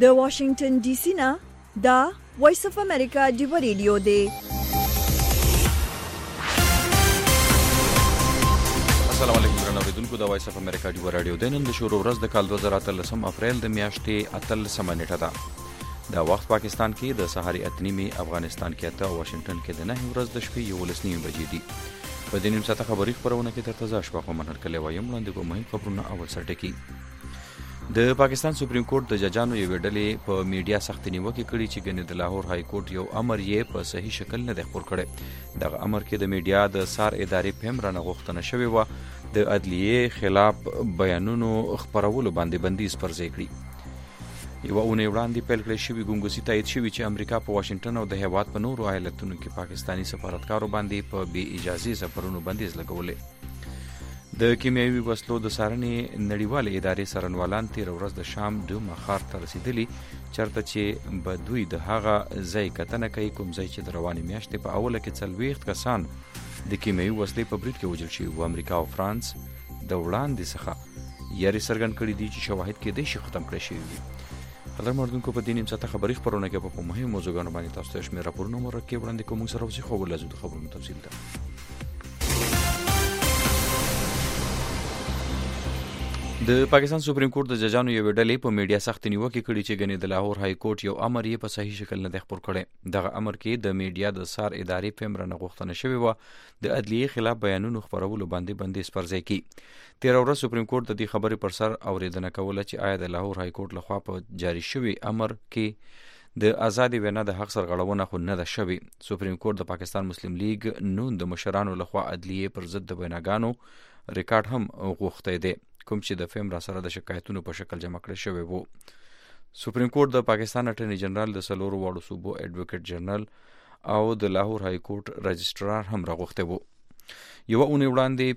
د واشنگټن ډي سي نه دا وایس اف امریکا دی رادیو دی. السلام علیکم درنو اوریدونکو، د وایس اف امریکا دی رادیو د نن د شروع ورځ د کال 2013 اپریل د میاشتې 18 نیټه ده. دا وخت پاکستان کې د سهار 8:30، افغانستان کې 8 او واشنگټن کې د 9 ورځ د شپې 11 بجې دي. په دې نیم ساعته خبري خبرونه کې تر تازه شپه خو منل کلی وایم وړاندې کوم مهم خبرونه اول سر ټکی. د پاکستان سپریم کورټ د ججانو یو ډلې په میډیا سخت نیوکه کړې چې ګنې د لاهور های کورټ یو امر یې په صحیح شکل نه دی خپور کړی. دغه امر کې د میډیا د سار ادارې پم رانه غوښتنه شوې و د عدلیې خلاف بیانونو خپرولو باندې بندیز پرځای کړي. یو اونۍ وړاندې پیل کړی شوی ګونګوسي تایید شوی چې امریکا په واشنگټن او د هیواد په نورو ایالتونو کې پاکستانی سفارتکارو باندې په بې اجازه سفرونو بندیز لګولې. د کیمیاوي وسلو د څارنې نړیوالې ادارې څارنوالان تېره ورځ د شام ډوما ښار ته رسېدلي، چېرته چې به دوی د هغه ځای کتنه کوي کوم ځای چې د روانې میاشتې په اوله کې 40 کسان د کیمیاوي وسلې په برید کې وژل شوي وو. امریکا او فرانس د وړاندې څخه یاري څرګند کړي دي چې شواهد کېدای شي ختم کړی شوي وي. قدرمنو اوریدونکو، په دې نیم ساعته خبري خپرونه کې په مهمو موضوعګانو باندې تاسو ته شمېر راپورونه مرکب وړاندې کوم. موږ سره اوسئ، خو ولازم د خبرونو تفصیل ده. د پاکستان سپریم کورټ د ججانو یو ډلې په میډیا سخت نیوکه کړې چې ګنې د لاهور های کورټ یو امر یې په صحیح شکل نه دی خپور کړی. دغه امر کې د میډیا د سار ادارې پم رانه غوښتنه شوې وه د عدلیې خلاف بیانونو خپرولو باندې بندیز پرځای کړي. تېره ورځ سپریم کورټ د دې خبرې پر سر اورېدنه کوله چې آیا د لاهور های کورټ لخوا په جاري شوي امر کې د آزادې وینا د حق سرغړونه خو نه ده شوې. سپریم کورټ د پاکستان مسلم لیگ نون د مشرانو لخوا عدلیې پر ضد د ویناګانو ریکارډ هم غوښتی دی، کوم چې د فیم را سره د شکایتونو په شکل جمع کړی شوی وو. سپریم کورټ د پاکستان اټرنی جنرال د څلورو واړو صوبو ایډوکیټ جنرال او د لاهور های کورټ رجسټرار هم راغوښتی وو. یو اونۍ وړاندې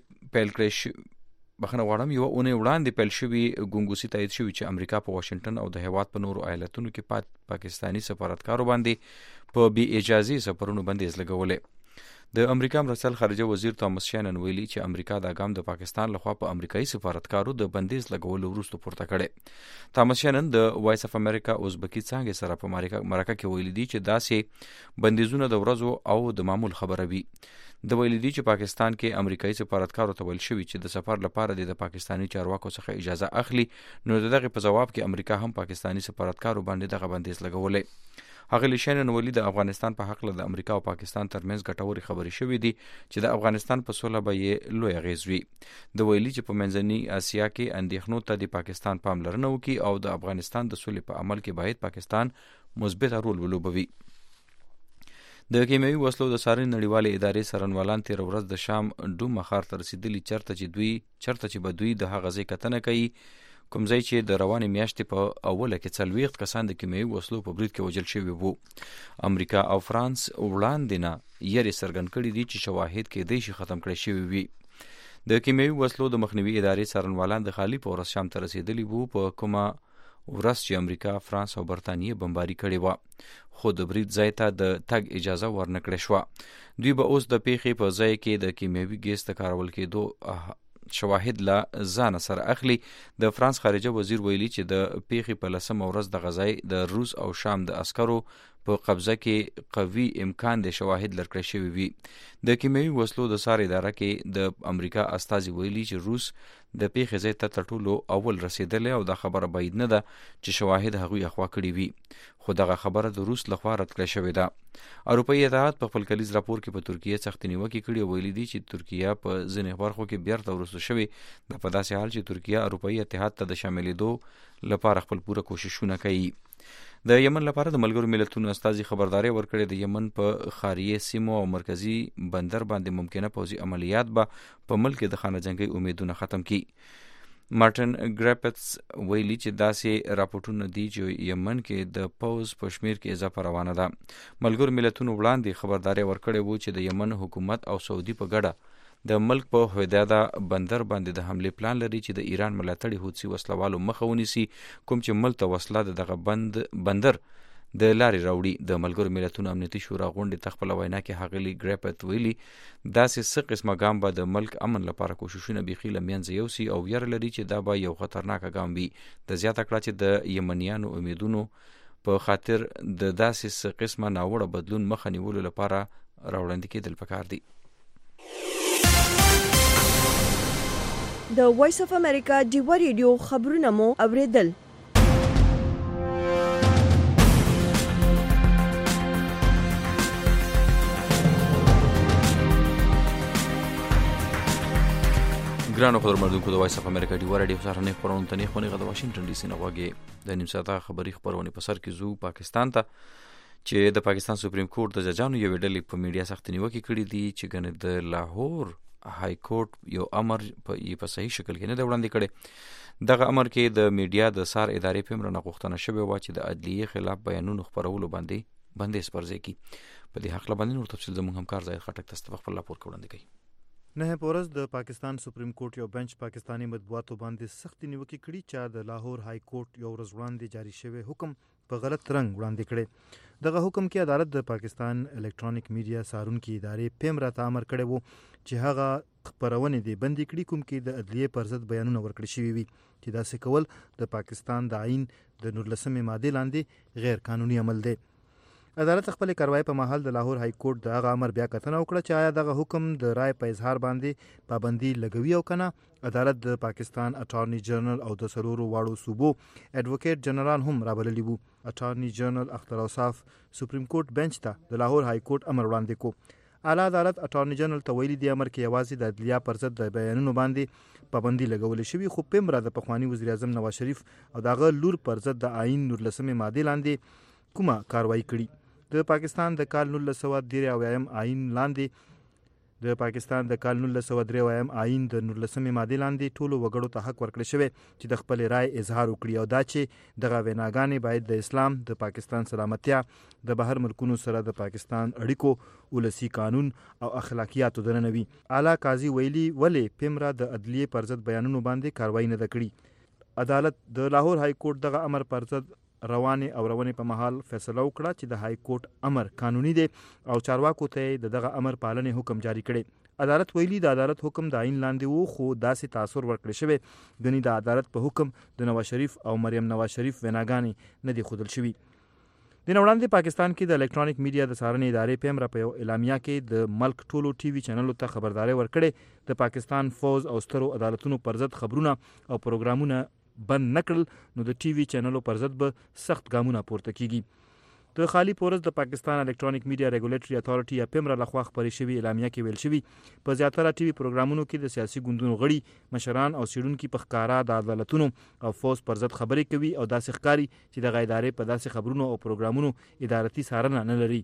پیل شوي ګونګوسي تایید شوي چې امریکا په واشنگټن او د هیواد په نورو ایالتونو کې پاکستانی سفارتکارو باندې په بې اجازه سفرونو بندیز لګولې. د امریکا مرستیال خارجه وزیر توماس شینن ویلي چې امریکا دا ګام د پاکستان لخوا په امریکایي سفارتکارو د بندیز لګولو وروسته پورته کړي. توماس شینن د وایس اف امریکا ازبکی څانګې سره په مرکه کې ویلي دي چې داسې بندیزونه د ورځو او د معمول خبره وي. د ویلي دي چې پاکستان کې امریکایي سفارتکارو ته ویل شوي چې د سفر لپاره د پاکستانی چارواکو څخه اجازه اخلي، نو دغه په جواب کې امریکا هم پاکستانی سفارتکارو باندې دغه بندیز لګولې. هغه شینن ویلي د افغانستان په حق له د امریکا او پاکستان ترمنځ ګټورې خبرې شوې دي چې د افغانستان په سوله به یې لوی اغیز وي. د ویلي چې په منځنۍ اسیا کې اندېښنو ته د پاکستان پاملرنه وکړي او د افغانستان د سولې په عمل کې باید پاکستان مثبت رول ولوبوي. د کیمیاوي وسلو د څارنې نړیوالې ادارې څارنوالان تېره ورځ د شام ډوما ښار ته رسېدلي، چېرته چې به دوی د هغه ځای کتنه کوي کوم ځای چې د روانې میاشتې په اوله کې 40 کسان د کیمیاوي وسلو په برید کې وژل شوي وو. امریکا او فرانس وړاندې نه یاري څرګند کړي دي چې شواهد کېدای شي ختم کړی شوي وي. د کیمیاوي وسلو د مخنیوي ادارې څارنوالان د خالي په ورځ شام ته رسېدلي وو په کومه ورځ چې امریکا، فرانس او برطانیې بمباري کړې وه، خو د برید ځای ته د تګ اجازه ورنه کړې شوه. دوی به اوس د پیښې په ځای کې د کیمیاوي ګیس د کارول کېدو شواهد له ځان سره اخلي. د فرانس خارجه وزیر ویلي چې د پیښې په 10 ورځ د غزای د روس او شام د عسکرو په قبضه کې قوي امکان د شواهد لرکړی شوی وي. د کیمیاوي وسلو د سار اداره کې د امریکا استازي ویلي چې روس د پیښې ځای ته تر ټولو اول رسېدلی او دا خبره باید نه ده چې شواهد هغوی اخوا کړي وي، خو دغه خبره د روس لخوا رد کړی شوې ده. اروپایي اتحاد په خپل کلیز راپور کې په ترکیه سخت نیوکې کړي او ویلي دي چې ترکیه په ځینې برخو کې بیرته وروسته شوې ده، په داسې حال چې ترکیه اروپایي اتحاد ته د شاملېدو لپاره خپل پوره کوششونه کوي. د یمن لپاره د ملګرو ملتونو استازي خبرداري ورکړې د یمن په خاریه سیمو او مرکزی بندر باندې ممکنه پوځي عملیات به په ملک د خانه جنگي امیدونه ختم کړي. مارټن ګریپتس ویلي چې داسې راپورټونه دي چې یمن کې د پوځ په شمیر کې اضافه روانه ده. ملګرو ملتونو وړاندې خبرداري ورکړې وو چې د یمن حکومت او سعودي په ګډه د ملک په هویدا بندر باندې د حمله پلان لري چې د ایران ملاتړي حوثي وسلوالو مخه ونیسي، کوم چې ملک ته وسله دغه بندر د لارې راوړي. د ملګرو ملتونو امنیتي شورا غونډې ته خپله وینا کې ښاغلي ګریفت ویلي داسې څه قسمه ګام به د ملک امن لپاره کوششونه بیخي له منځه یوسي او ویره لري چې دا به یو خطرناکه ګام وي. د زیاته کړه چې د یمنیانو امیدونو په خاطر د داسې څه قسمه ناوړه بدلون مخه نیولو لپاره راوړاندې کېدل پکار دي. د وایس اف امریکا ډیوا ریډیو خبرونه مو اوریدل. ګرانو خبرمندونکو د وایس اف امریکا ډیوا ریډیو سره خبرونه ته نه خونی غو د واشنگټن ډي سي نه واګي د نیم ساعته خبري خبرونه په سر کې زو پاکستان ته چې د پاکستان سپریم کورټ د ججانو یو ډلې په میډیا سخت نیوکه کړې دي چې ګنې د لاهور های کورټ یو امر په صحیح شکل کې نه وړاندې کړي. دغه امر کې د میډیا د سار ادارې په مرنه غوښتنه شوې و چې د عدلیې خلاف بیانونو خبرولو باندې بندیز پرځي کی. په دې حق لباندې نور تفصیل زموږ همکار زاهد خټک تاسو خپل راپور وړاندې کوي. نه پورز د پاکستان سپریم کورټ یو بنچ پاکستانی مطبوعاتو باندې سخت نیوکه کړي چې د لاهور های کورټ یو ورځ وړاندې جاری شوی حکم په غلط رنګ وړاندې کړي. دغه حکم کې عدالت د پاکستان الکترونیک میډیا سارونکي ادارې پیمرا ته امر کړی وو چې هغه خبرونه دي بندي کړي کوم کې د عدلیې پر ضد بیانونه ورکړي شوي وي چې داسې کول د پاکستان د آئین د 19 ماده لاندې غیر قانوني عمل دی. عدالت خپل کاروایی په محل د لاهور های کورټ د هغه امر بیا کتنه وکړه چې آیا دغه حکم د رائے په اظهار باندې پابندي لګوي او کنه. عدالت د پاکستان اټارنی جنرال او د سرورو واړو صوبو ایڈوکیټ جنرال هم رابللی وو. اټارنی جنرال اختر اوصاف سپریم کورټ بنچ ته د لاهور های کورټ امر وړاندې کو. اعلی عدالت اټارنی جنرال ته ویلي دی امر کې یوازې د عدلیه پر ضد د بیانونو باندې پابندي لګول شوی خو پیمرا د پخوانی وزیر اعظم نواز شریف او دغه لور پر ضد د آئین 19 ماده لاندې کومه کاروایی کړي. د پاکستان د کال 1993 آئین لاندې د پاکستان د کال 1993 آئین د 19 ماده لاندې ټولو وګړو ته حق ورکړل شوی چې د خپل رائے اظهار وکړي او دا چې دغه ویناګانې باید د اسلام د پاکستان سلامتیا د بهر ملکونو سره د پاکستان اړیکو ولسی قانون او اخلاقیاتو درنوي. اعلی قاضي ویلي ولې پیمرا د عدلیې پر ضد بیانونو باندې کاروایی نه کړي. عدالت د لاهور های کورټ دغه امر پر ضد روانې په محل فیصله وکړه چې د های کورټ امر قانوني دی او چارواکو ته دغه امر پالنې حکم جاری کړي. عدالت ویلي د عدالت حکم د آئین لاندې وو خو داسې تاثر ورکړل شوی غني د عدالت په حکم د نواز شریف او مریم نواز شریف ویناګانې نه دي خودل شوی. د وړاندې پاکستان کې د الکترونیک میډیا د څارنې ادارې پیمرا په یو اعلامیه کې د ملک ټولو ټي وي چینلو ته خبرداري ورکړې د پاکستان فوز او سترو عدالتونو پر ضد خبرونه او پروګرامونه بند نکړل نو د ټي وي چینلو پر ضد به سخت ګامونه پورته کیږي. د خالی پورز د پاکستان الکترونیک میډیا ریګولیټری اتھارټي یا پیمرا لخوا خبرې شوی اعلامیه کې ویل شوی په زیاتره ټي وي پروګرامونو کې د سیاسي ګوندونو غړي مشران او سیډونکو په ښکارا د عدالتونو او فوز پر ضد خبرې کوي او داسې ښکاری چې د غیدارې په داسې خبرونو او پروګرامونو ادارتي څارنه نه لري.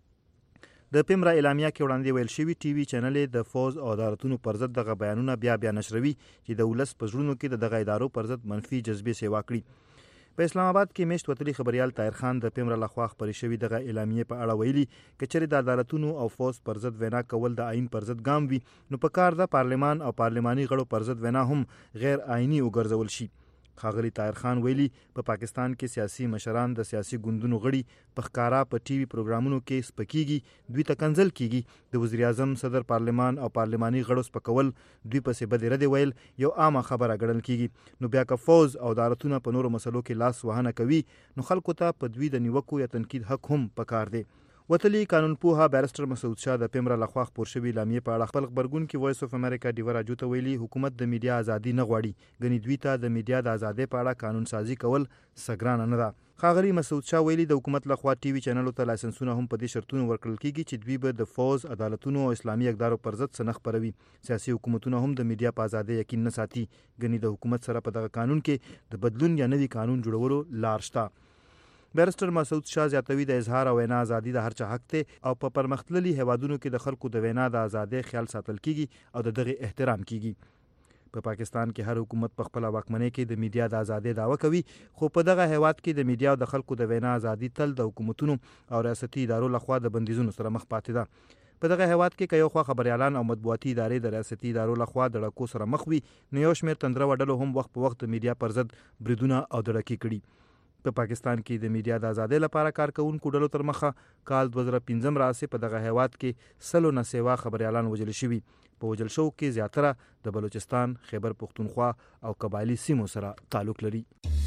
د پیمرا اعلامیه کې وړاندې ویل شوی ټي وي چینل د فوز او عدالتونو پر ضد دغه بیانونه بیا نشروي چې د ولس په زړونو کې د دغه ادارو پر ضد منفي جذبې سیوا کړي. په اسلام آباد کې میشت وتلی خبريال طاهر خان د پیمرا لخوا خبرې شوی دغه اعلامیه په اړه ویلي کچره د عدالتونو او فوز پر ضد وینا کول د آئین پر ضد ګام وي نو په کار د پارلمان او پارلماني غړو پر ضد وینا هم غیر آئینی وګرځول شي. ښاغلي طاهر خان ویلي په پاکستان کې سیاسي مشران د سیاسي ګوندونو غړي په ښکارا په ټي وي پروګرامونو کې سپکیږي دوی ته کنځل کیږي د وزیر اعظم صدر پارلمان او پارلماني غړو سپکول دوی په سبد رد ویل یو عامه خبره ګڼل کیږي نو بیا که فوز او عدالتونه په نورو مسلو کې لاس وهنه کوي نو خلکو ته په دوی د نیوکو یا تنقید حق هم پکار دی. وتلی قانون پوها بیرستر مسعود شاه د پیمرا لخوا خبر شوی اعلامیه په اړه خپل خبرګون کې وایس اف امریکا ډیوا راډیو ته ویلي حکومت د میډیا ازادي نه غواړي غني دوی ته د میډیا د ازادۍ په اړه قانون سازي کول سګران نه ده. ښاغلي مسعود شاه ویلي د حکومت لخوا ټي وي چینلونو ته لایسنسونه هم په دې شرطونو ورکړل کیږي چې دوی به د فوز عدالتونو او اسلامي اقدارو پر ضد سنخ پروي. سیاسي حکومتونه هم د میډیا په ازادۍ یقین نه ساتي غني د حکومت سره په دغه قانون کې د بدلون یا نوي قانون جوړولو لار شته. بیرستر مسعود شاه زیاتوي د اظهار او وینا ازادي د هر چا حق دی او په پرمختللي هیوادونو کې د خلکو د وینا د ازادۍ خیال ساتل کیږي او د دغه احترام کیږي. په پاکستان کې هر حکومت په خپل واکمنۍ کې د میډیا د ازادۍ دعوه کوي خو په دغه هیواد کې د میډیا او د خلکو د وینا ازادي تل د حکومتونو او ریاستي ادارو لخوا د بندیزونو سره مخ پاتې ده. په دغه هیواد کې یو خوا خبريالان او مطبوعاتي ادارې د ریاستي ادارو لخوا د ډکو سره مخ وي نو یو شمېر تندره وډلو هم وخت په وخت د میډیا پر ضد بریدونه او دړکې کړي. په پاکستان کې د میډیا د ازادۍ لپاره کارکونکو ډلو تر مخه کال 2015 راسي په دغه هیواد کې سلو نه سیوا خبريالان وژل شوي. په وژل شو کې زیاتره د بلوچستان، خیبر پختونخوا او قبایلی سیمو سره تعلق لري.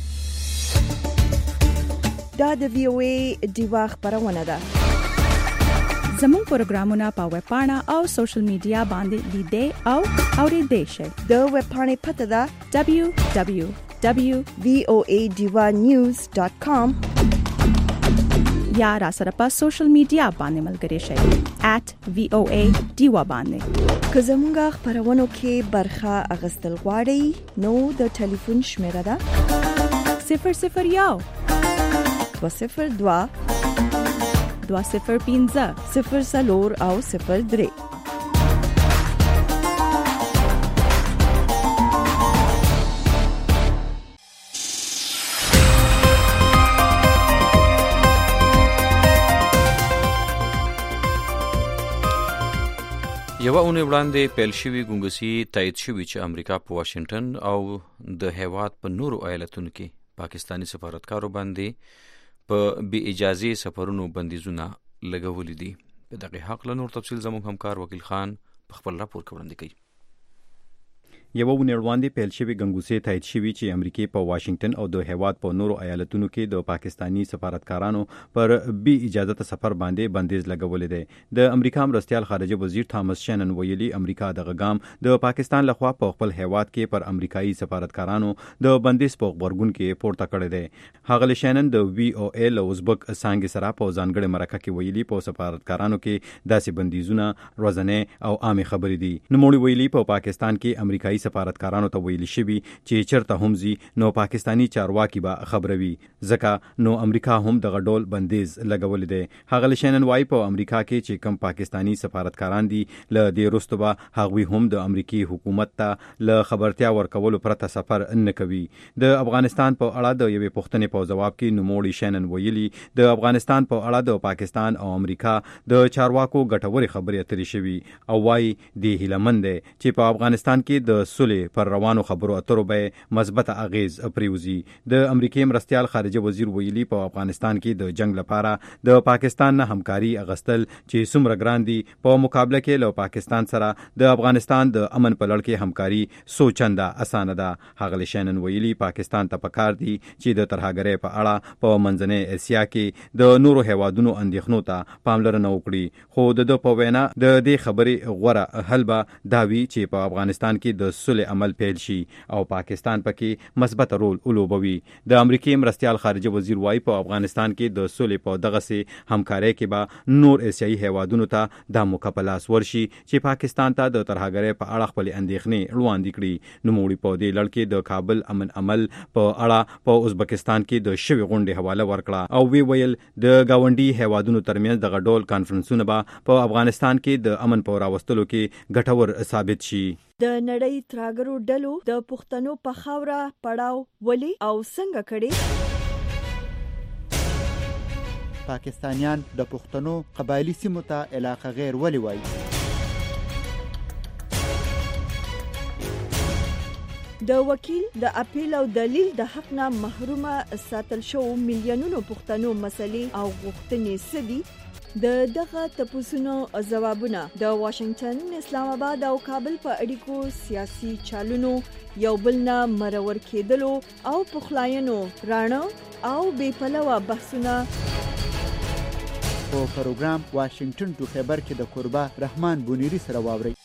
دا د VOA ډیوا خبرونه ده. زموږ پروګرامونه په ویب پاڼه او سوشل میډیا باندې لیدئ او اوریدئ شئ. د ویب پاڼې پته ده www.voanews.com یا را سره په سوشل میډیا باندې ملګري شئ @VOA ډیوا باندې. که زموږ خبرونو کې برخه اخیستل غواړئ نو د ټلیفون شمیره ده 001 202 205 04 او 03. یوه اونۍ وړاندې پیل شوي ګونګسي تایید شوي چې امریکا په واشنگټن او د هیواد په نورو ایالتونو کې پاکستانی سفارتکارو باندې په بې اجازې سفرونو بندیزونه لګولي دي. په دغه حق له نور تفصیل زموږ همکار وکیل خان په خپل راپور کې وړاندې کوي. یوه اونۍ وړاندې پیل شوي ګنګوسې تایید شوي چې امریکا په واشنگټن او د هیواد په نورو ایالتونو کې د پاکستانی سفارتکارانو پر بې اجازه سفر باندې بندیز لګولې دی. د امریکا مرستیال خارجه وزیر تامس شینن ویلي امریکا دغه ګام د پاکستان لخوا په خپل هیواد کې پر امریکایي سفارتکارانو د بندیز په غبرګون کې پورته کړی دی. هغه شینن د VOA له ازبک څانګې سره په ځانګړې مرکه کې ویلي په سفارتکارانو کې داسې بندیزونه روزانه او عامه خبرې دي. نوموړي ویلي په پاکستان کې امریکایي سفارتکارانو ته ویل شوی چې چرته هم زی نو پاکستانی چارواکي به خبروي ځکه نو امریکا هم دغه ډول بندیز لګول دي. هغه شینن وايي په امریکا کې چې کم پاکستانی سفارتکاران دي له دې وروسته به هغوی هم د امریکای حکومت ته له خبرتیا ورکولو پرته سفر نه کوي. د افغانستان په اړه د یوې پوښتنې په جواب کې نوموړي شینن ویلي د افغانستان په اړه د پاکستان او امریکا د چارواکو ګټوري خبرې اترې شوي او وايي د هیلمند چې په افغانستان کې د پر روانو خبرو اترو به مثبت اغیز پریوزي. د امریکای مرستیال خارجه وزیر ویلي په افغانستان کې د جنگ لپاره د پاکستان نه همکاري اغستل چې څومره ګران دي په مقابله کې له پاکستان سره د افغانستان د امن په لړ کې همکاري سوچنده اسانه ده. هغه شینن ویلي پاکستان ته پکار دي چې د ترهګرۍ په اړه په منځنۍ اسیا کې د نورو هیوادونو اندېښنو ته پاملرنه وکړي. خو د په وینا د دې خبرې غوره حل به داوي چې په افغانستان کې د عمل پیل شي او پاکستان پکې مثبت رول ولوبوي. د امریکای مرستیال خارجه وزیر وايي په افغانستان کې د سولې په دغه سي همکارۍ کې به نور ایسیایي هیوادونو ته د مقابلاس ورشي چې پاکستان ته د ترهګرۍ په اړه خپل اندېښنې وړاندې کړي. نوموړي په دې لړ کې د کابل امن عمل په اړه په ازبکستان کې د شوی غونډې حواله ورکړه او وی ویل د گاونډي هیوادونو ترمنځ دغه ډول کانفرنسونه به په افغانستان کې د امن په راوستلو کې ګټور ثابت شي. د نړۍ ترهګرو ډلو د پښتنو په خاوره پړاو ولي او څنګه کړي؟ پاکستانیان د پښتنو قبایلی سیمو ته علاقه غیر ولي وایي؟ د وکیل د اپیل او دلیل د حق نه محرومه ساتل شو میلیونونو پښتنو مسلې او غوښتنې سدي. د دغه تپوسونو ځوابونه د واشنگټن، اسلام آباد او کابل په اړیکو سیاسي چالونو یو بل نه مرور کېدلو او پخلاینو رانه او بې پلوه بحثونه په پروګرام واشنگټن ټو خیبر کې د قربا رحمان بونیری سره واوري.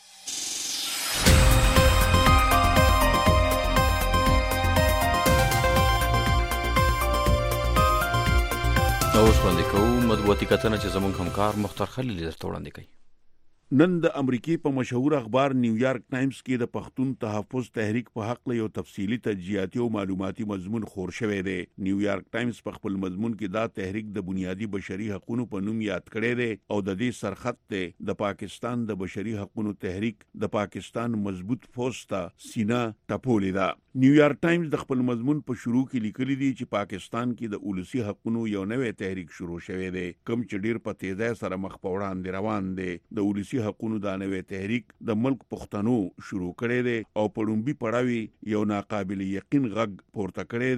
اوس باندې کوم مدوتی کتنه چې زموږ همکار مختار خلیل درته وړاندې کوي. نن د امریکای په مشهور اخبار نیویارک ټایمز کې د پښتون تحفظ تحریک په حق له یو تفصیلی تجزیاتي او معلوماتي مضمون خور شوی دی. نیویارک ټایمز په خپل مضمون کې دا تحریک د بنیادی بشري حقوقو په نوم یاد کړی دی او د دې سرخط دی د پاکستان د بشري حقوقو تحریک د پاکستان مضبوط فوج ته سینه ټپولې ده. نیویارک ټایمز د خپل مضمون په شروع کې لیکلي دي چې پاکستان کې د اولسي حقوقو یو نوې تحریک شروع شوی دی کوم چې ډیر په تیزی سره مخ په وړاندې روان دی. د اولسي حقوقو د نوې تحریک د ملک پښتنو شروع کړي دي او په لومبي پړاوي یو ناقابل یقین غږ پورته کړي دي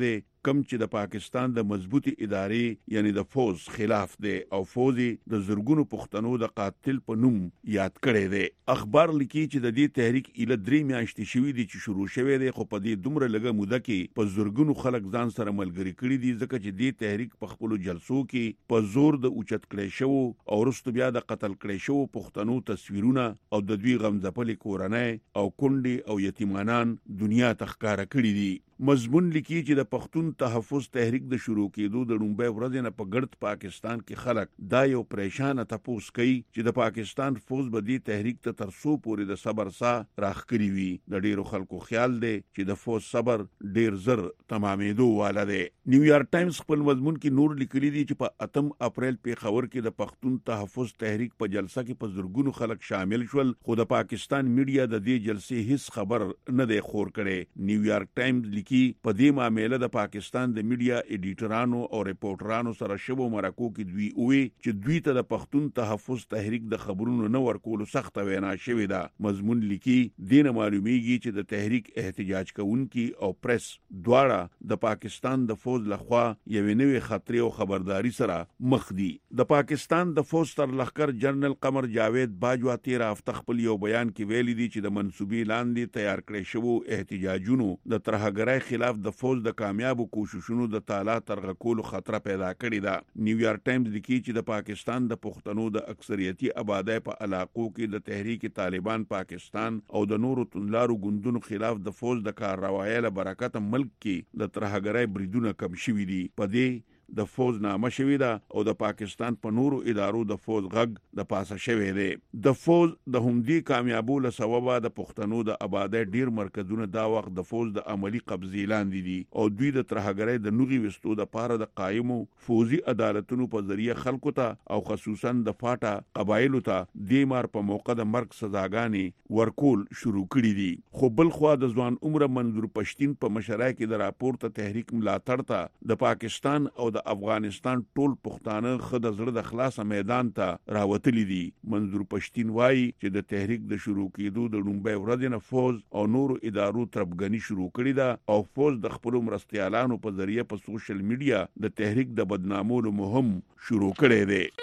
کم چې د پاکستان د مضبوطی ادارې یعنی د فوز خلاف دی او فوز د زرګونو پښتنو د قاتل په نوم یاد کړی دی. اخبار لیکي چې د دې تحریک اله 3 میاشتې شوې دي چې شروع شوی دی، خو په دې دومره لږه موده کې په زرګونو خلک ځان سره ملګری کړي دي، ځکه چې دې تحریک په خپل جلسو کې په زور د اوچت کړي شو او وروسته بیا د قتل کړي شو پښتنو تصویرونه او د دوی غمځپلې کورنۍ او کونډې او یتیمانان دنیا ته ښکارا کړي دي. مضمون لیکي چې د پښتون تحفظ تحریک د شروع کېدو د لومبۍ ورځې نه په ګرد پاکستان کې خلک دا یو پریشانه تپوس کوي چې د پاکستان فوج به دې تحریک ته ترسو پورې د صبر سا راخکري وي. د ډیرو خلکو خیال دی چې د فوج صبر ډیر زر تمامېدو والا دی. نیویارک ټایمز خپل مضمون کې نور لیکلي دي چې په 8 اپریل پیښور کې د پښتون تحفظ تحریک په جلسه کې په زرګونو خلک شامل شول، خو د پاکستان میډیا د دې جلسې هیڅ خبر نه دی خور کړي. نیویارک ټایمز لیکي په دې معاملې د پاکستان د میډیا ایډیټرانو او ریپورټرانو سره شبو مرکو کې دوی وی چې دوی ته د پښتون تحفظ تحریک د خبرونو نه ورکول سخت وینا شوې ده. مضمون لیکي دین معلومیږي چې د تحریک احتجاج کوونکي او پریس دواړه د پاکستان د فوج لخوا یوې نوې خطرې او خبرداري سره مخ دي. د پاکستان د فوج تر لخر جنرال قمر جاوید باجوا 13 هفته خپل یو بیان کې ویلي دي چې د منسوبې لاندې تیار کړی شوو احتجاجونو د ترهګرۍ خلاف د فوج د کامیابو کوششونو د تالا ترغه کولو خطر پیدا کړی دا. نیویارک ټایمز لیکي چې د پاکستان د پښتنو د اکثریتي آبادی په علاقو کې د تحریک طالبان پاکستان او د نورو توندلارو ګوندونو خلاف د فوج د کارروایي له برکت ملک کې د ترهګرۍ بریدونه کم شوي دي. په دې د فوج نامه شوی ده او د پاکستان په نورو ادارو د فوج غږ د پاسه شوی دی. د فوج د همدی کامیابو له سببه د پښتنو د آبادی ډیر مرکزونه دا وخت د فوج د عملی قبضې لاندې دي او دوی د ترهګرۍ د نوغي وستو د پاره د قایمو فوزي عدالتونو په ذریعہ خلکو ته او خصوصا د فاټا قبایلو ته د مار په موقع د مرګ سزاګانې ورکول شروع کړي دي. خو بل خو د ځوان عمر منظور پښتين په مشرۍ کې د راپورته تحریک ملاتړ ته د پاکستان او د افغانستان ټول پښتانه خد زړه د خلاصه میدان ته راوتلی دي. منظور پښتين وایي چې د تحریک د شروع کېدو د لومبۍ ورځې نه فوج او نورو ادارو تربګنی شروع کړی ده او فوج د خپل مرستيالانو په ذریعہ په سوشل میډیا د تحریک د بدنامولو مهم شروع کړی دی.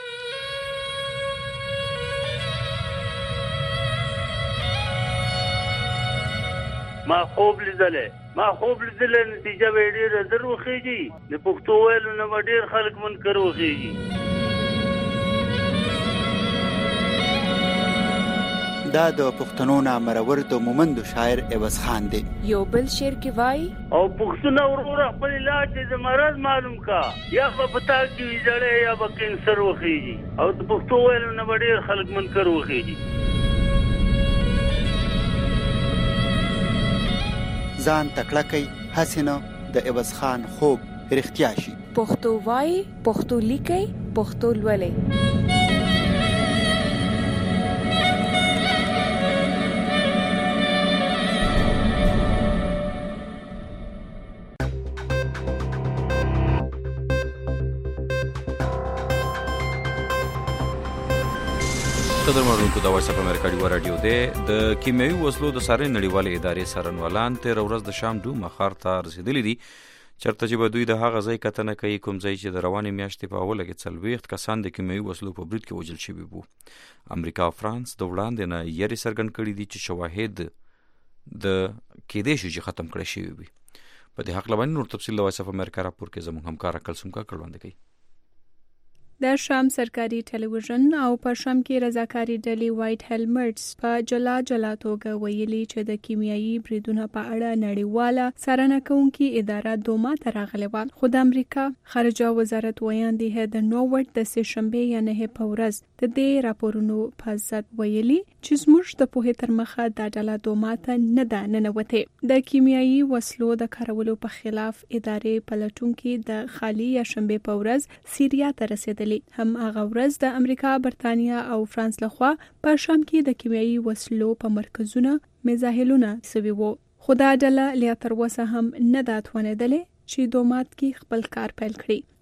ما خوب لیدلې نتیجه به ډېره زر وخیږي. د پښتو ویلو نه به ډېر خلک منکر وخیږي. دا د پښتنو نامرور د مومندو شاعر عوض خان دی. یو بل شعر کې وای او پښتون ورور خپل علاج د مرض معلوم کا یا په پتا کې ویځړې یا په کینسر وخیږي او د پښتو ویلو نه به ډېر خلک منکر وخیږي. ځان تکړه کوي حسینه د عوض خان خوب رښتیا شي. پښتو وای، پښتو لیکي، پښتو لولي. قدر مرونکو د وایس اف امریکا ډیو رادیو د کیمیاوي وسلو د ساري نړیوالې ادارې سرنولان تر ورځ د شام دوه مخار ته رسیدلې دي چرته چې دوی د هغه ځای کتنه کوي کوم ځای چې د روانې میاشتې په اوله کې 40 کسان د کیمیاوي وسلو په برید کې وژل شوي وو. امریکا او فرانس د وړاندې نه یری څرګند کړي دي چې شواهد د کېدې شي چې ختم کړي شي وي. په دې حق لبن نور تفصیل د وایس اف امریکا راپور کې زموږ همکار کلسوم کا کړوند کوي. د شام سرکاري ټلویزیون او په شام کې رضاکاري ډلې وایټ هیلمټس په جلا توګه ویلي چې د کیمیاوي بریدونو په اړه نړیواله څارنه کوونکې اداره دوما ته راغلې وه. خو د امریکا خارجه وزارت ویاندې د نوورټ د سهشنبه یعنی په ورځ د دې راپورونو په ضد ویلي چې زموږ د پوهې تر مخه د ډله دوما ته نه ده ننوتې. د کیمیاوي وسلو د کارولو په خلاف ادارې پلټونکو د خالي یا شنبه په ورځ سیریا ته رسیدلې. هم هغه ورځ د امریکا، برتانیا او فرانس لخوا په شام کې د کیمیاوي وسلو په مرکزونه میزایلونه سوي وو. خو دا ډله لا تر اوسه هم نه ده توانېدلې چې دومات کې خپل کار پیل کړي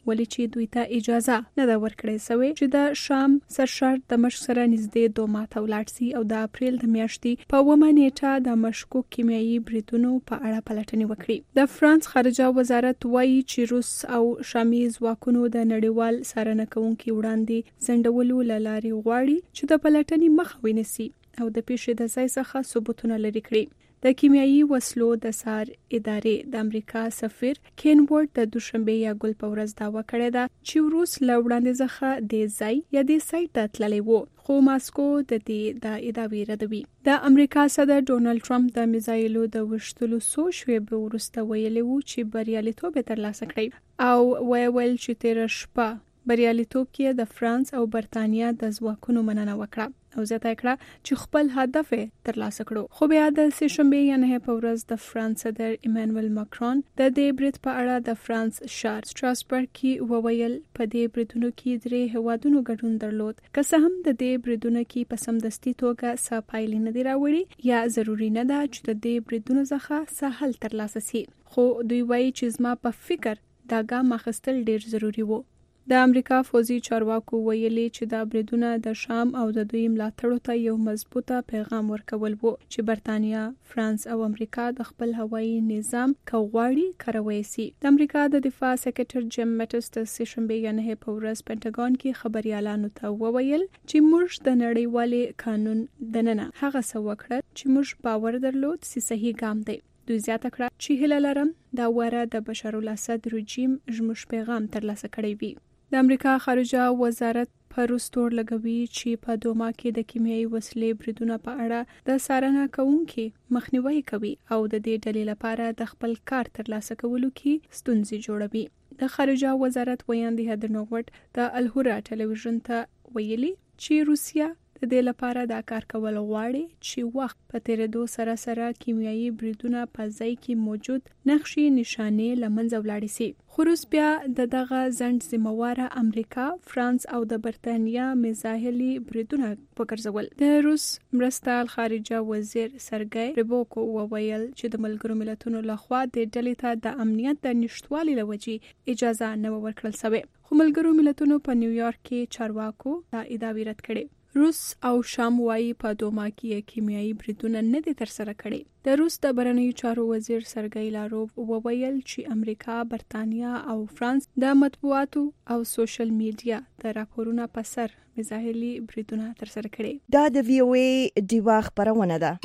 ولې چې دوی ته اجازه نه ده ورکړې شوې چې د شام سرشار دمشق سره نږدې 2 ماته ولاړ سي او د اپریل د میاشتې په 9 نیټه د مشکوک کیمیاوي بریدونو په اړه پلټنې وکړي. د فرانس خارجه وزارت وایي چې روس او شامي ځواکونو د نړیوال څارنه کوونکي وړاندې ځنډولو له لارې غواړي چې د پلټنې مخه ونیسي او د پیښې د ځای څخه ثبوتونه لري کړي. د کیمیاوي وسلو د سار ادارې د امریکا سفیر کین وورد د دوشنبه یا ګل په ورځ داوا کړې ده چې روس له وړاندې څخه د ځای یا د سایت ته تللی وو، خو ماسکو د دې د ادعاوې ردوي. د امریکا صدر ډونالد ټرمپ د میزایلو د وشتلو څو شېبې وروسته ویلي وو چې بریالیتوب ترلاسه کړی او ویل چې تیر شپه بریالیتوب کې د فرانس او برتانیا د ځواکونو مننه وکړه او زیاته کړه چې خپل هدف ترلاسه کړو. خو بیا د سهشنبه یا نه په ورځ د فرانس صدر ایمانوئل ماکرون د دې برید په اړه د فرانس شهر سټراسبرګ کې وویل په دې بریدونو کې 3 هیوادونو ګډون درلود، که څه هم د دې بریدونو کې په سمدستي توګه څه پایلې نه دی راوړي یا ضروري نه ده چې د دې بریدونو څخه څه حل ترلاسه شي، خو دوی وایي چې زما په فکر دا ګام اخیستل ډیر ضروری وو. د امریکا فوزي چارواکو ویلي چې دا بریدونه د شام او د دوی ملاتړو ته یو مضبوطه پیغام ورکول وو چې برتانیا، فرانس او امریکا د خپل هوایي نظام کوغواړي کاروي سي. د امریکا د دفاع سکرټر جیم میټس د سهشنبه یا نه په ورځ پینټاګون کې خبريالانو ته وویل چې موږ د نړیوال قانون دننه هغه څه وکړل چې موږ باور درلود چې صحیح ګام دی. دوی زیاته کړه چې هیله لرم دا وره د بشار الاسد رژیم زموږ پیغام ترلاسه کړی وي. د امریکا خارجه وزارت په روس تور لګوي چې په دوما کې د کیمیاوي وسلې بریدونو په اړه د څارنه کوونکي مخنیوي کوي او د دې ډلې لپاره د خپل کار ترلاسه کولو کې ستونزې جوړوي. د خارجه وزارت ویاندې هدر نوغټ د الهورا ټلویزیون ته ویلي چې روسیا د دې لپاره دا کار کول غواړي چې وخت په تیریدو سره سره کیمیاوي بریدونه په ځای کې موجود نقشې نشانې لمنځه ولاړې سي. خو روس بیا دغه ځنډ ذمہواره امریکا، فرانس او د برتانیا میزایلي بریدونه وګرځول. د روس مرستیال خارجه وزیر سرګی ریبوکو وویل چې د ملګرو ملتونو لخوا د ډلې ته د امنیت د نشټوالي لوجې اجازه نه ورکړل شوې، خو ملګرو ملتونو په نیویارک کې چارواکو دا ادعا رد کړې. روس او شام وايي په دوما کې کیمیاوي بریدونه نه دي ترسره کړي. د روس د بهرنیو چارو وزیر سرګی لاروف وویل چې امریکا، برتانیا او فرانس د مطبوعاتو او سوشل میډیا د راپورونو په سر میزایلي بریدونه ترسره کړي. دا د وی او ای دیوا خبرونه ده.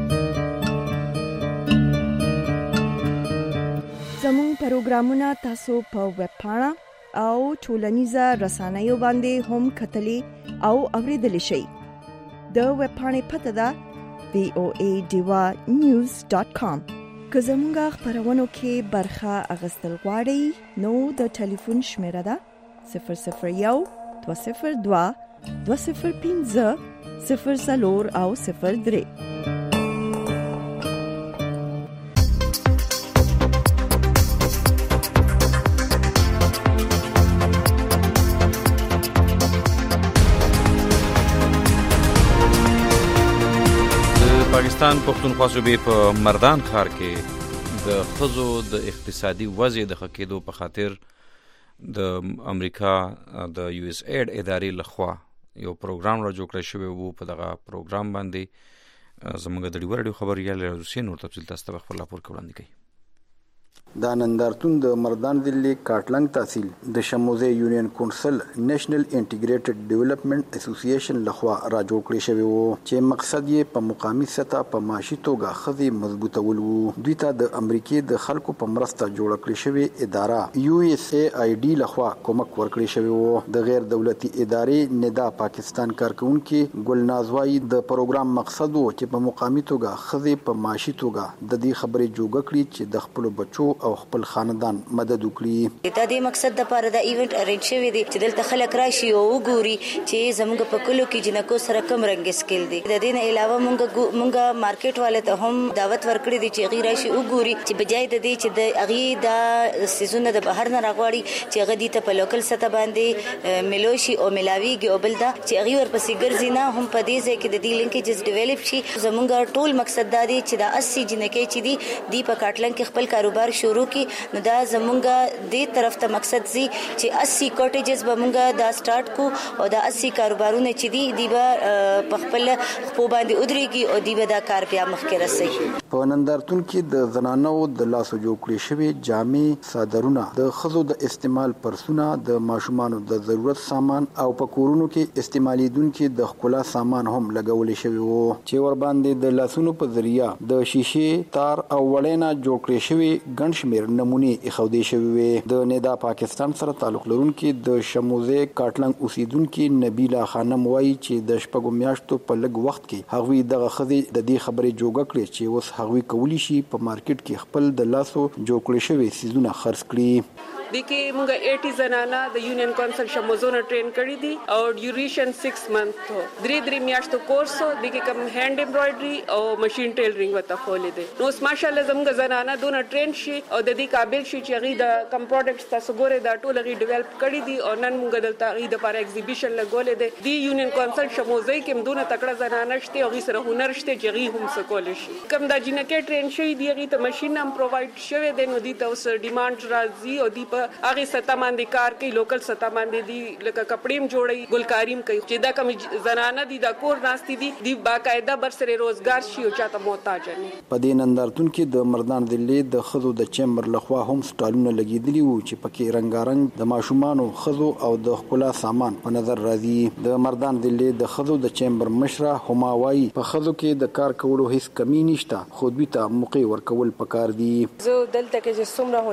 زموږ پروګرامونه تاسو په ویب پاڼه او ټولنیزه رسنیو باندې هم کتلی او اوریدلی شئ. د ویب پاڼې پته ده voadiva.news.com. که زموږ خبرونو کې برخه اخیستل غواړئ نو د ټلیفون شمیره ده 001 202 205 04 او 03. پاکستان پښتونخوا صوبې په مردان ښار کې د ښځو د اقتصادي وضع د ښه کېدو په خاطر د امریکا د یو اس ایډ ادارې لخوا یو پروګرام را جوړ کړی شوی وو. په دغه پروګرام باندې زموږ د ډیورډیو خبريال حسین نور تفصیل تاسو ته خپل راپور وړاندې کوي. د نندارتون د مردان ضلع کاټلنګ تحصیل د شموزه یونین کونسل نېشنل انټیګریټډ ډیولپمنٹ اسوسییشن لخوا را جوړ کړی شوی وو چې مقصد یې په مقامی سطح په معاشي توګه خزي مضبوطول وو. دوی ته د امریکای د خلکو په مرسته جوړ کړی شوی اداره یو اس ای آی ډی لخوا کومک ورکړی شوی وو. د غیر دولتي ادارې ندا پاکستان کارکونکو ګلناز وايي د پروګرام مقصد وو چې په مقامی توګه خزي په معاشي توګه د دې خبرې جوړ کړي چې د خپل بچو او خپل خاندان مدد وکړي. دا د مقصد لپاره د ایونت ارینج شوی دی چې دلته خلک راشي او وګوري چې زموږ په کلو کې جنکو سره کوم رنګ سکیل دي. د دې نه علاوه مونږه مارکیټ والے ته هم دعوت ورکړی دی چې غیر راشي وګوري چې بجای د دې چې د اغي د سيزونه د بهر نه راغواړي چې غدي ته په لوکل سطح باندې ملوشي او ملاويږي او بل دا چې اغي ورپسې ګرځي نه هم په دې ځای کې د دې لینکیجز ډیولپ شي. زموږ ټول مقصد دا دی چې د 80 جنکې چې دی په کاټلنګ کې خپل کاروبار شروع شروع کی نو دا زمونږه دې طرف ته مقصد زی چې 80 کوټیجز به مونږه دا سٹارټ کو او دا 80 کاروبارونه چې دی به په خپل خپل باندې ودرېږي او دی به دا کار بیا مخکې رسي. په نندارتون کې د زنانو د لاسو جوړ کړي شوی جامې، صادرونه، د خزو د استعمال پرسونه، د ماشومانو د ضرورت سامان او په کورونو کې استعمالیدونکو د خپل سامان هم لګول شوی وو چې ور باندې د لاسونو په ذریعہ د شیشې، تار او وړینا جوړ کړی شوی ګڼ شمېر نمونې اخودې شوی وي. د ندا پاکستان سره تعلق لرونکي د شموزه کاټلنګ اوسیدونکو نبیله خانم وایي چې د شپږو میاشتو په لږ وخت کې هغوی دغه خزي د دې خبرې جوګه کړې چې اوس هغوی کولی شي په مارکیټ کې خپل د لاسو جوړ کړی شوی سیزونه خرڅ کړي. دغه موږ 80 زنانه د یونین کونسل شموزونه ټرین کړی دي او ډیوریشن 6 منث هو. درې میاشتو کورس هو دغه کوم هاند امبرايډري او ماشين ټیلرینګ وته خولې دي. نو ماشاءالله زموږ زنانه دونه ټرین شي او د دې قابل شي چې غي د کم پروډکټس تاسو ګوره دا ټول غي ډیولپ کړی دي او نن موږ دلته غي د لپاره ایگزیبیشن لګولې دي. دی یونین کونسل شموزه کې دونه تکړه زنانه شته او غي سره هنر شته چې غي هم سکول شي. کوم د جنکه ټرین شي دی غي ته ماشين هم پرووایډ شوی دی. نو دی ته اوس ډیماند راځي او دی په هغه ستا باندې کار کوي، لوکل ستا باندې دی لکه کپړیم جوړي، ګلکاریم کوي چې دا کوم زنانه دي دا کور ناشتي دي دی باقاعده بر سره روزګار شي او چاته محتاج نه. په دې نندارتون کې د مردان دلې د خزو د چیمبر لخوا هم سټالونه لګیدلی وو چې پکې رنگارنګ د ماشومانو خزو او د خپل سامان په نظر راځي. د مردان دلې د خزو د چیمبر مشره هماوي په خزو کې د کار کولو هیڅ کمی نشته، خو دوی ته موقع ورکول پکار دي. زه دلته کې چې څومره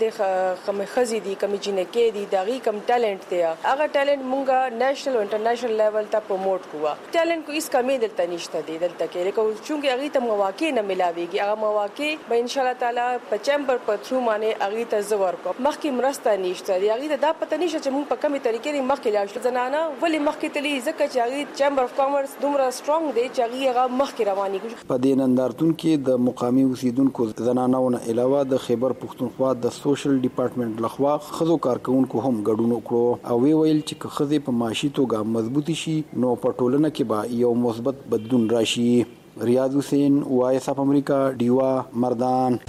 هنرمند خزي دي کمی جنکه دي دغه کم ټالنت دی هغه ټالنت مونږه نېشنل او انټرنیشنل لیول ته پروموټ کوه. ټالنت کو هیڅ کمی دلته نشته دی دلته کې لیکن چونګې هغه ته مواقع نه ملاويږي. هغه مواقع به ان شاء الله تعالی په چیمبر په تھرو باندې هغه ته زور کو مخکې مرسته نشته دی. هغه دا پته نشته چې مونږ په کومه طریقې مخکې لاړ شو. زنانه ولې مخکې تللی ځکه چې هغه چیمبر اف کامرس دومره سترونګ دی چې هغه مخکې رواني کوي. په دې نندارتون کې د مقامي اوسیدونکو زنانو نه علاوه د خیبر پښتونخوا د سوشل ډپارټمنټ لخوا خزو کارکونکو هم ګډون وکړو او ویل چې خزې په معاشي توګه مضبوطی شي نو په ټولنه کې به یو مثبت بدلون راشي. ریاض حسین، وایس اف امریکا، ډیوا، مردان.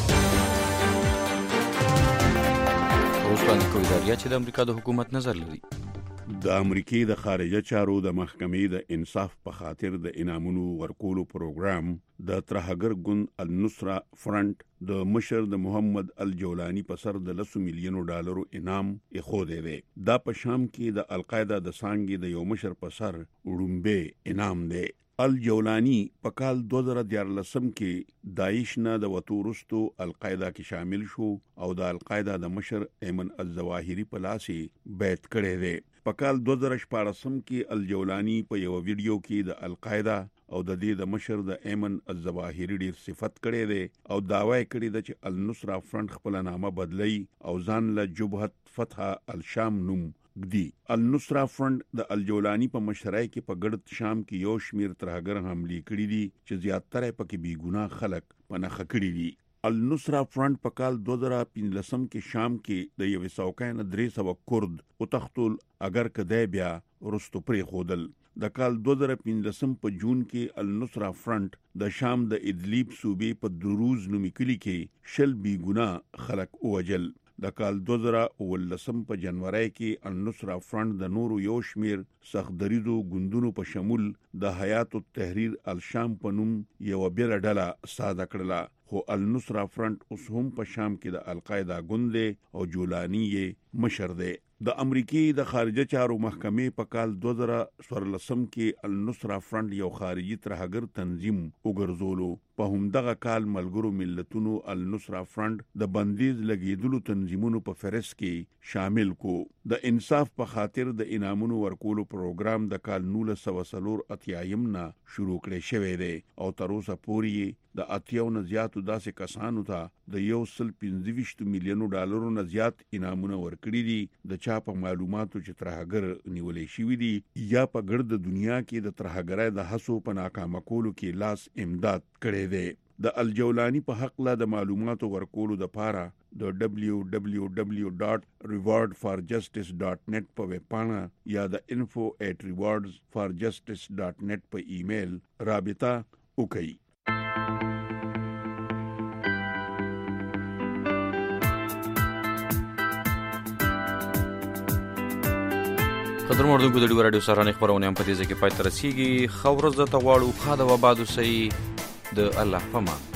اوس باندې کوي دریا چې د امریکا د حکومت نظر لري. د امریکای د خارجه چارو د محکمې د انصاف په خاطر د انعامونو ورکولو پروګرام د ترهګر ګوند النصره فرنٹ د مشر د محمد الجولانی په سر د $10 میلیون انعام اخوده دی. دا په شام کې د القاعده د سانګي د یو مشر په سر وړومبه انعام دی. الجولانی په کال 2014 کې داعش نه د وتورستو القاعده کې شامل شو او د القاعده د مشر ایمن الظواهری په لاس بیعت کړی دی. په کال 2014 کې الجولانی په یو ویډیو کې د القاعده او د دې د مشر د ایمن الظواهری ډیر صفت کړي دي او داوای کړي دي چې النصره فرنٹ خپل نامه بدلی او ځان له جبهت فتح الشام نوم دی. النصره فرنٹ د الجولانی په مشرۍ کې په ګډ شام کې یو شمیر ترهګر حملې کړي دي چې زیاتره پکې بی ګناه خلک پناه کړي دي. النصره فرنٹ په کال 2015 کې شام کې د یو څوکۍ 300 کورد او تختول اگر کدی بیا ورستو پرې خودل. د کال 2015 په جون کې النصره فرنٹ د شام د ادلیب صوبې په دروز نومي کلی کې شل بی ګناه خلک اوجل. د کال 2019 په جنوري کې النصره فرنٹ د نورو یو شمیر سخدریدو ګوندونو په شمول د حیات التحریر الشام په نوم یو بیل ډله ساده کړله. خو النصره فرنٹ اوس هم په شام کې د القاعده ګوند او جولانی یې مشر دی. د امریکای د خارجه چارو محکمې په کال 2014 کې النصره فرنٹ یو خارجي ترهګر تنظیم وګرځولو. په همدغه کال ملګرو ملتونو النصره فرنٹ د بندیز لګیدلو تنظیمونو په فهرست کې شامل کو. د انصاف په خاطر د انعامونو ورکولو پروګرام د کال 1984 نه شروع کړی شوی دی او تر اوسه پورې د 80 نه زیاتو داسې کسانو ته د $125 میلیون نه زیات انعامونه ورکړي دي د چا په معلوماتو چې ترهګر نیولې شوی دي یا په ګرد دنیا کې د ترهګرۍ د هڅو په ناکامه کولو کې لاس امداد کړي دي. د الجولانی په حق لا د معلوماتو ورکولو د پاره د www.rewardforjustice.net په ویب پاڼه یا د info@rewardsforjustice.net په ایمیل رابطه وکړئ. قدر مردونکو د ډیو رادیو سره خبرونه هم په دې ځکه پای تر رسیدي خو ورځ د تغواړو خاده و بادو سي د الله پما